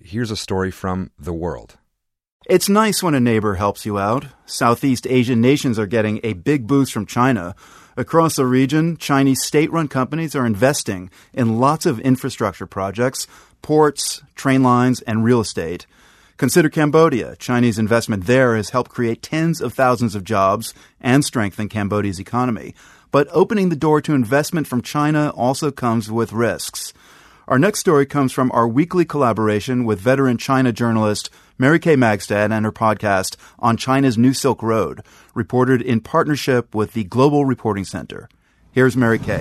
here's a story from The World. It's nice when a neighbor helps you out. Southeast Asian nations are getting a big boost from China. Across the region, Chinese state-run companies are investing in lots of infrastructure projects, ports, train lines, and real estate. Consider Cambodia. Chinese investment there has helped create tens of thousands of jobs and strengthen Cambodia's economy. But opening the door to investment from China also comes with risks. Our next story comes from our weekly collaboration with veteran China journalist Mary Kay Magstad and her podcast On China's New Silk Road, reported in partnership with the Global Reporting Center. Here's Mary Kay.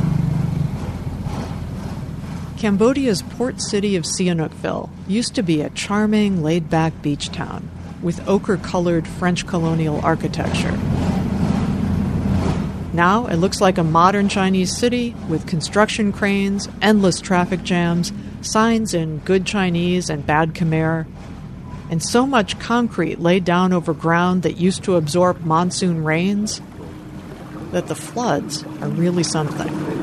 Cambodia's port city of Sihanoukville used to be a charming, laid-back beach town with ochre-colored French colonial architecture. Now it looks like a modern Chinese city with construction cranes, endless traffic jams, signs in good Chinese and bad Khmer, and so much concrete laid down over ground that used to absorb monsoon rains that the floods are really something.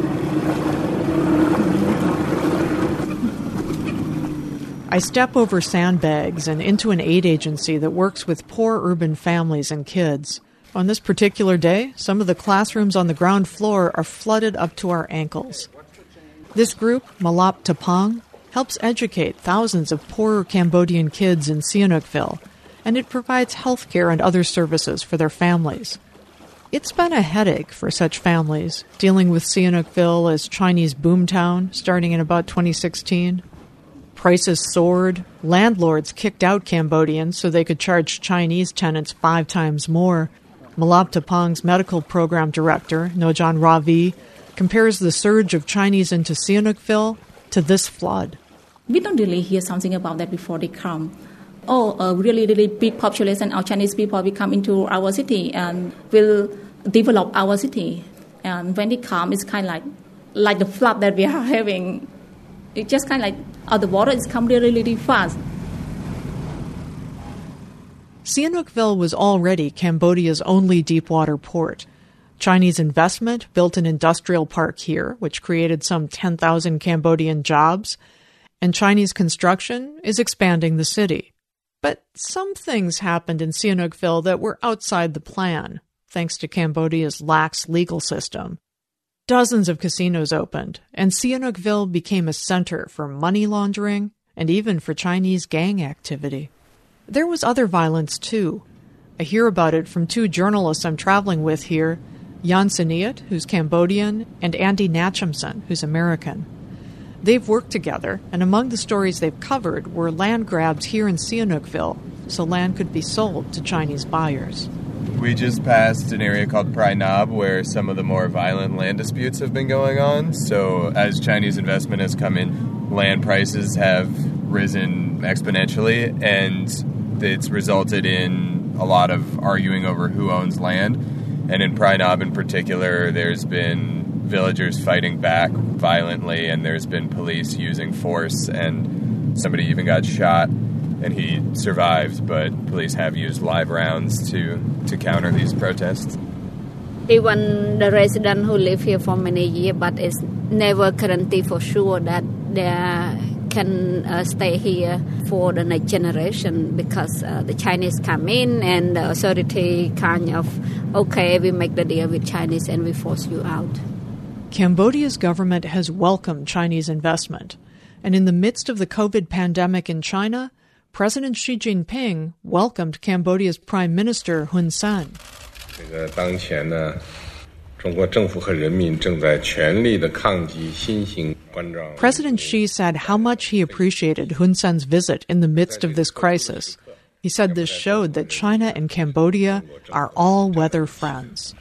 I step over sandbags and into an aid agency that works with poor urban families and kids. On this particular day, some of the classrooms on the ground floor are flooded up to our ankles. This group, Malap Tapang, helps educate thousands of poorer Cambodian kids in Sihanoukville, and it provides health care and other services for their families. It's been a headache for such families, dealing with Sihanoukville as Chinese boomtown starting in about 2016. Prices soared, landlords kicked out Cambodians so they could charge Chinese tenants 5 times more. Malap Tapang's medical program director, Nojan Ravi, compares the surge of Chinese into Sihanoukville to this flood. We don't really hear something about that before they come. A really, really big population of Chinese people will come into our city and will develop our city. And when they come, it's kind of like the flood that we are having. It's just kind of like the water is come really, really fast. Sihanoukville was already Cambodia's only deepwater port. Chinese investment built an industrial park here, which created some 10,000 Cambodian jobs, and Chinese construction is expanding the city. But some things happened in Sihanoukville that were outside the plan, thanks to Cambodia's lax legal system. Dozens of casinos opened, and Sihanoukville became a center for money laundering and even for Chinese gang activity. There was other violence, too. I hear about it from 2 journalists I'm traveling with here, Jan Siniat, who's Cambodian, and Andy Natchamson, who's American. They've worked together, and among the stories they've covered were land grabs here in Sihanoukville, so land could be sold to Chinese buyers. We just passed an area called Phrai Nab where some of the more violent land disputes have been going on. So as Chinese investment has come in, land prices have risen exponentially, and it's resulted in a lot of arguing over who owns land. And in Phrai Nab in particular, there's been villagers fighting back violently, and there's been police using force, and somebody even got shot. And he survived, but police have used live rounds to counter these protests. Even the residents who live here for many years, but it's never guaranteed for sure that they can stay here for the next generation because the Chinese come in and the authority kind of, okay, we make the deal with Chinese and we force you out. Cambodia's government has welcomed Chinese investment. And in the midst of the COVID pandemic in China, President Xi Jinping welcomed Cambodia's Prime Minister Hun Sen. President Xi said how much he appreciated Hun Sen's visit in the midst of this crisis. He said this showed that China and Cambodia are all-weather friends.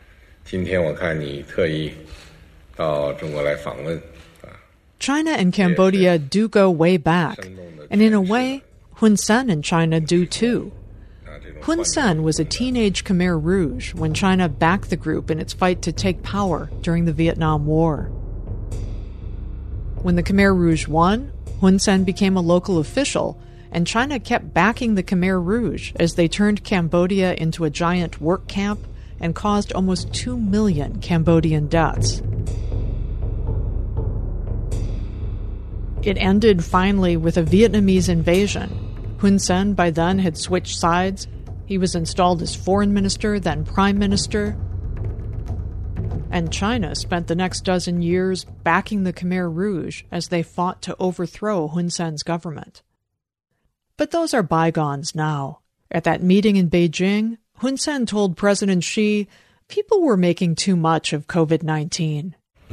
China and Cambodia do go way back, and in a way, Hun Sen and China do too. Hun Sen was a teenage Khmer Rouge when China backed the group in its fight to take power during the Vietnam War. When the Khmer Rouge won, Hun Sen became a local official, and China kept backing the Khmer Rouge as they turned Cambodia into a giant work camp and caused almost 2 million Cambodian deaths. It ended finally with a Vietnamese invasion. Hun Sen by then had switched sides. He was installed as foreign minister, then prime minister. And China spent the next dozen years backing the Khmer Rouge as they fought to overthrow Hun Sen's government. But those are bygones now. At that meeting in Beijing, Hun Sen told President Xi people were making too much of COVID-19.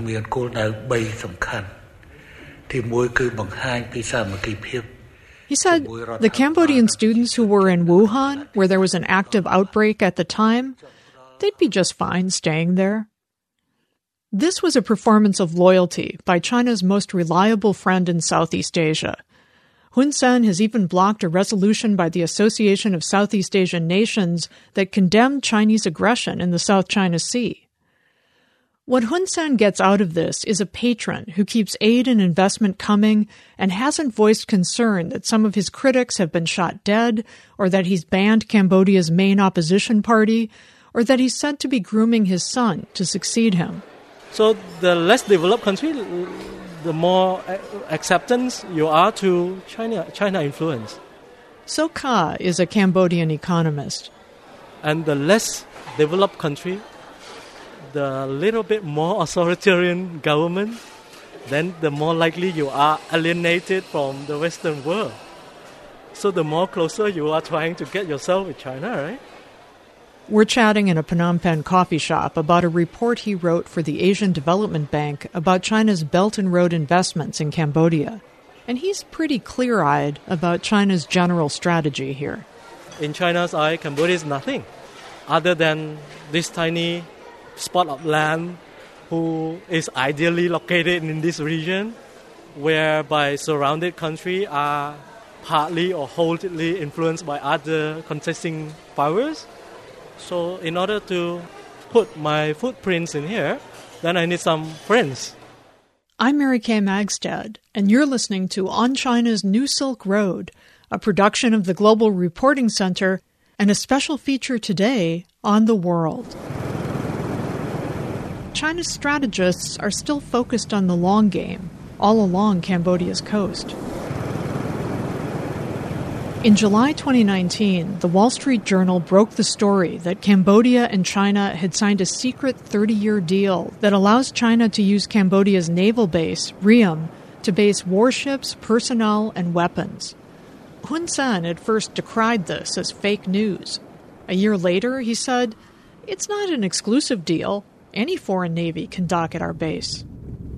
He said the Cambodian students who were in Wuhan, where there was an active outbreak at the time, they'd be just fine staying there. This was a performance of loyalty by China's most reliable friend in Southeast Asia. Hun Sen has even blocked a resolution by the Association of Southeast Asian Nations that condemned Chinese aggression in the South China Sea. What Hun Sen gets out of this is a patron who keeps aid and investment coming and hasn't voiced concern that some of his critics have been shot dead, or that he's banned Cambodia's main opposition party, or that he's said to be grooming his son to succeed him. So the less developed country, the more acceptance you are to China influence. So Ka is a Cambodian economist. And the less developed country, the little bit more authoritarian government, then the more likely you are alienated from the Western world. So the more closer you are trying to get yourself with China, right? We're chatting in a Phnom Penh coffee shop about a report he wrote for the Asian Development Bank about China's Belt and Road investments in Cambodia. And he's pretty clear-eyed about China's general strategy here. In China's eye, Cambodia is nothing other than this tiny spot of land who is ideally located in this region, whereby surrounded countries are partly or wholly influenced by other contesting powers. So in order to put my footprints in here, then I need some friends. I'm Mary Kay Magstad, and you're listening to On China's New Silk Road, a production of the Global Reporting Center, and a special feature today on the world. China's strategists are still focused on the long game, all along Cambodia's coast. In July 2019, the Wall Street Journal broke the story that Cambodia and China had signed a secret 30-year deal that allows China to use Cambodia's naval base, Ream, to base warships, personnel, and weapons. Hun Sen at first decried this as fake news. A year later, he said, "It's not an exclusive deal. Any foreign navy can dock at our base."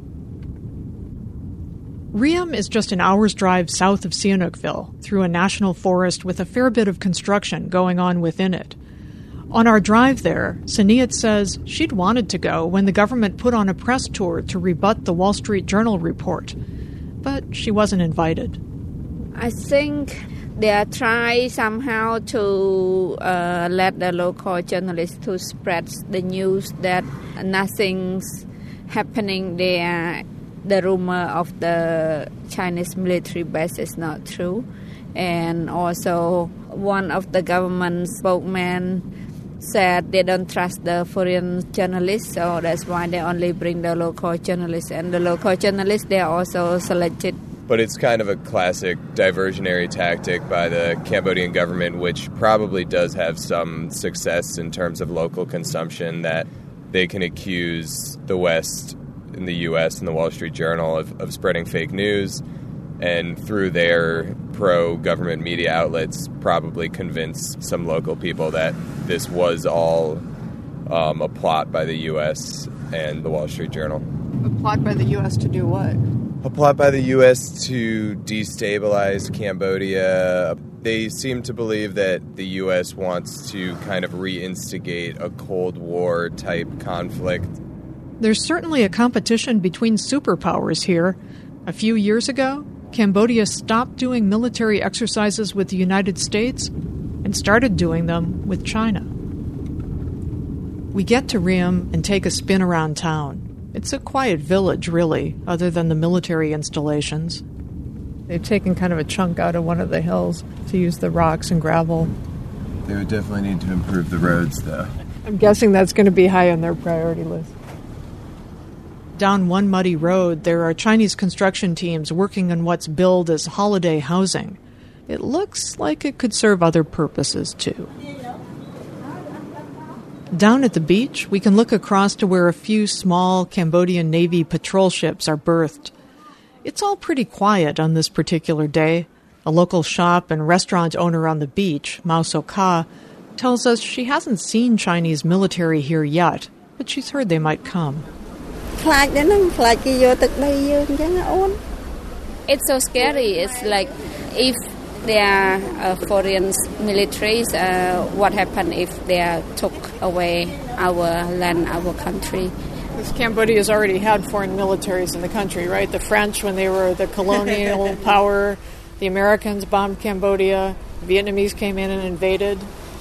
Ream is just an hour's drive south of Sihanoukville, through a national forest with a fair bit of construction going on within it. On our drive there, Saniat says she'd wanted to go when the government put on a press tour to rebut the Wall Street Journal report, but she wasn't invited. I think they are trying somehow to let the local journalists to spread the news that nothing's happening there. The rumor of the Chinese military base is not true. And also, one of the government spokesmen said they don't trust the foreign journalists, so that's why they only bring the local journalists. And the local journalists, they are also selected. But it's kind of a classic diversionary tactic by the Cambodian government, which probably does have some success in terms of local consumption, that they can accuse the West in the U.S. and the Wall Street Journal of spreading fake news, and through their pro-government media outlets probably convince some local people that this was all a plot by the U.S. and the Wall Street Journal. A plot by the U.S. to do what? A plot by the U.S. to destabilize Cambodia. They seem to believe that the U.S. wants to kind of reinstigate a Cold War type conflict. There's certainly a competition between superpowers here. A few years ago, Cambodia stopped doing military exercises with the United States and started doing them with China. We get to Ream and take a spin around town. It's a quiet village, really, other than the military installations. They've taken kind of a chunk out of one of the hills to use the rocks and gravel. They would definitely need to improve the roads, though. I'm guessing that's going to be high on their priority list. Down one muddy road, there are Chinese construction teams working on what's billed as holiday housing. It looks like it could serve other purposes, too. Down at the beach, we can look across to where a few small Cambodian Navy patrol ships are berthed. It's all pretty quiet on this particular day. A local shop and restaurant owner on the beach, Mao So-ka, tells us she hasn't seen Chinese military here yet, but she's heard they might come. It's so scary. It's like if there are foreign militaries, what happens if they took away our land, our country? Because Cambodia has already had foreign militaries in the country, right? The French, when they were the colonial power, the Americans bombed Cambodia, the Vietnamese came in and invaded.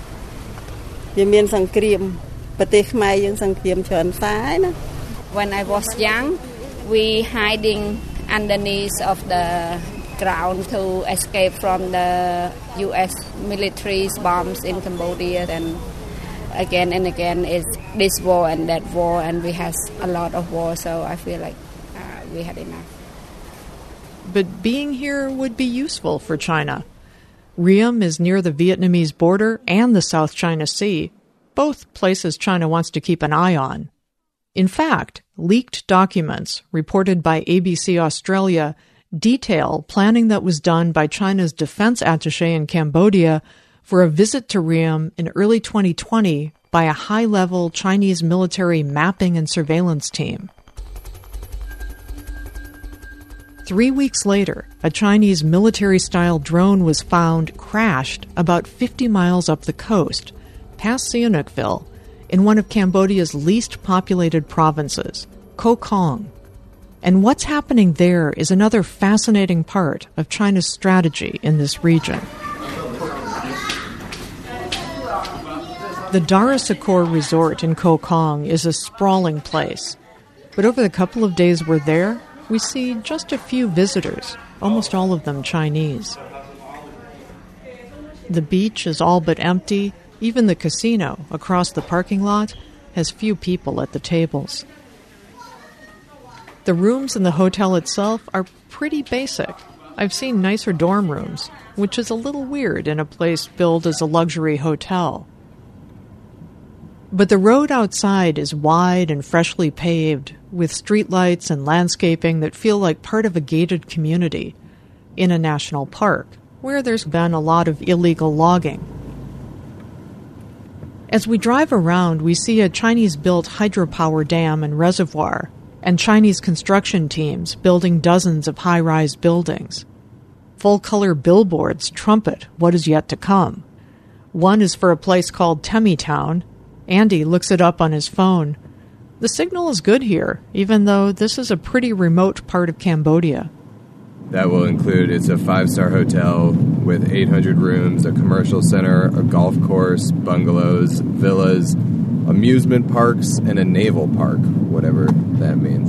When I was young, we hiding underneath of the ground to escape from the U.S. military bombs in Cambodia. And again is this war and that war, and we have a lot of war, so I feel like we had enough. But being here would be useful for China. Ream is near the Vietnamese border and the South China Sea, both places China wants to keep an eye on. In fact, leaked documents reported by ABC Australia detail planning that was done by China's defense attaché in Cambodia for a visit to Ream in early 2020 by a high-level Chinese military mapping and surveillance team. 3 weeks later, a Chinese military-style drone was found crashed about 50 miles up the coast, past Sihanoukville, in one of Cambodia's least populated provinces, Koh Kong. And what's happening there is another fascinating part of China's strategy in this region. The Dara Sakor Resort in Koh Kong is a sprawling place. But over the couple of days we're there, we see just a few visitors, almost all of them Chinese. The beach is all but empty. Even the casino, across the parking lot, has few people at the tables. The rooms in the hotel itself are pretty basic. I've seen nicer dorm rooms, which is a little weird in a place billed as a luxury hotel. But the road outside is wide and freshly paved, with streetlights and landscaping that feel like part of a gated community in a national park, where there's been a lot of illegal logging. As we drive around, we see a Chinese-built hydropower dam and reservoir, and Chinese construction teams building dozens of high-rise buildings. Full-color billboards trumpet what is yet to come. One is for a place called Temi Town. Andy looks it up on his phone. The signal is good here, even though this is a pretty remote part of Cambodia. That will include, it's a 5-star hotel with 800 rooms, a commercial center, a golf course, bungalows, villas, amusement parks, and a naval park, whatever that means.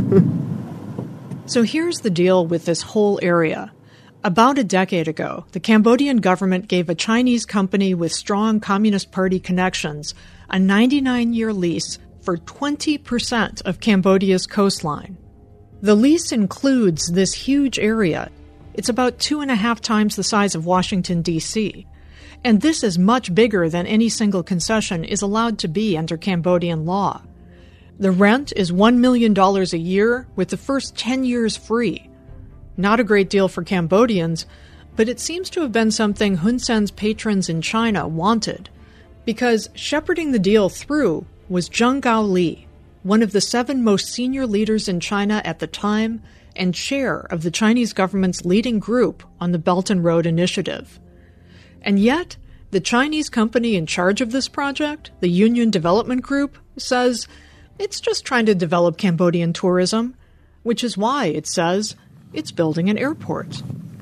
So here's the deal with this whole area. About a decade ago, the Cambodian government gave a Chinese company with strong Communist Party connections a 99-year lease for 20% of Cambodia's coastline. The lease includes this huge area. It's about 2.5 times the size of Washington, D.C. And this is much bigger than any single concession is allowed to be under Cambodian law. The rent is $1 million a year, with the first 10 years free. Not a great deal for Cambodians, but it seems to have been something Hun Sen's patrons in China wanted, because shepherding the deal through was Zheng Gaoli, one of the 7 most senior leaders in China at the time and chair of the Chinese government's leading group on the Belt and Road Initiative. And yet, the Chinese company in charge of this project, the Union Development Group, says it's just trying to develop Cambodian tourism, which is why, it says, it's building an airport.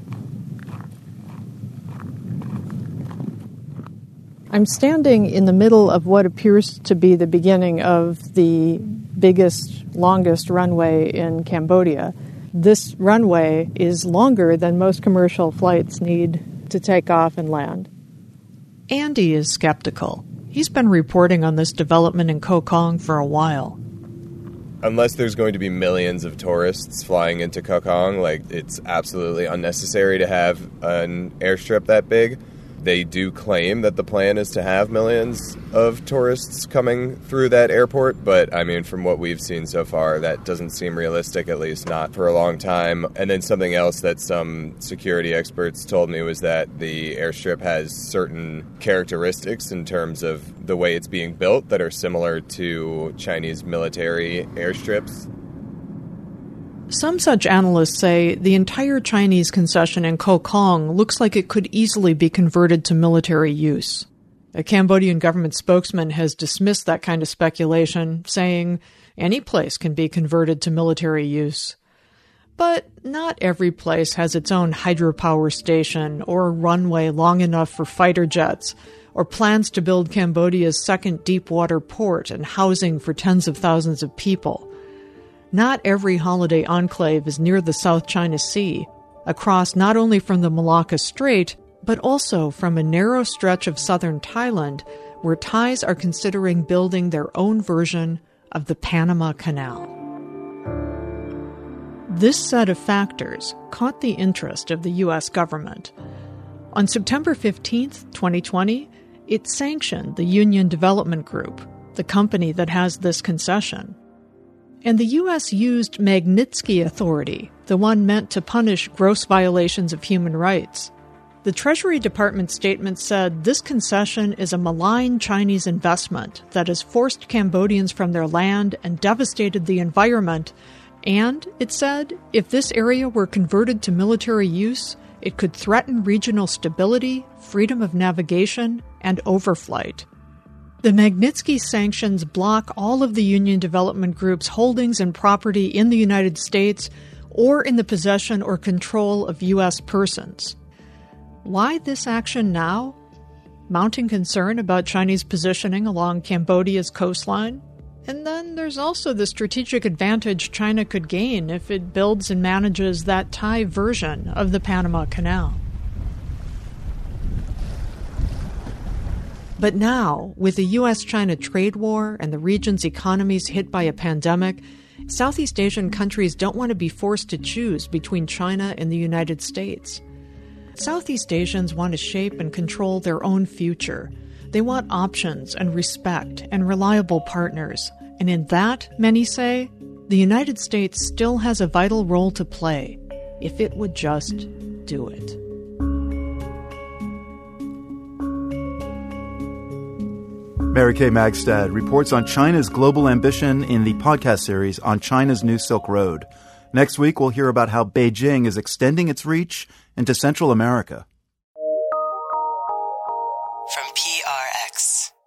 I'm standing in the middle of what appears to be the beginning of the biggest, longest runway in Cambodia. This runway is longer than most commercial flights need to take off and land. Andy is skeptical. He's been reporting on this development in Koh Kong for a while. unless there's going to be millions of tourists flying into Kokong, like, it's absolutely unnecessary to have an airstrip that big. They do claim that the plan is to have millions of tourists coming through that airport, but, I mean, from what we've seen so far, that doesn't seem realistic, at least not for a long time. And then something else that some security experts told me was that the airstrip has certain characteristics in terms of the way it's being built that are similar to Chinese military airstrips. Some such analysts say the entire Chinese concession in Kokong looks like it could easily be converted to military use. A Cambodian government spokesman has dismissed that kind of speculation, saying any place can be converted to military use. But not every place has its own hydropower station or a runway long enough for fighter jets, or plans to build Cambodia's second deep-water port and housing for tens of thousands of people. Not every holiday enclave is near the South China Sea, across not only from the Malacca Strait, but also from a narrow stretch of southern Thailand, where Thais are considering building their own version of the Panama Canal. This set of factors caught the interest of the U.S. government. On September 15, 2020, it sanctioned the Union Development Group, the company that has this concession. And the U.S. used Magnitsky Authority, the one meant to punish gross violations of human rights. The Treasury Department statement said this concession is a malign Chinese investment that has forced Cambodians from their land and devastated the environment. And, it said, if this area were converted to military use, it could threaten regional stability, freedom of navigation, and overflight. The Magnitsky sanctions block all of the Union Development Group's holdings and property in the United States or in the possession or control of U.S. persons. Why this action now? Mounting concern about Chinese positioning along Cambodia's coastline? And then there's also the strategic advantage China could gain if it builds and manages that Thai version of the Panama Canal. But now, with the U.S.-China trade war and the region's economies hit by a pandemic, Southeast Asian countries don't want to be forced to choose between China and the United States. Southeast Asians want to shape and control their own future. They want options and respect and reliable partners. And in that, many say, the United States still has a vital role to play, if it would just do it. Mary Kay Magstad reports on China's global ambition in the podcast series on China's New Silk Road. Next week, we'll hear about how Beijing is extending its reach into Central America. From PRX.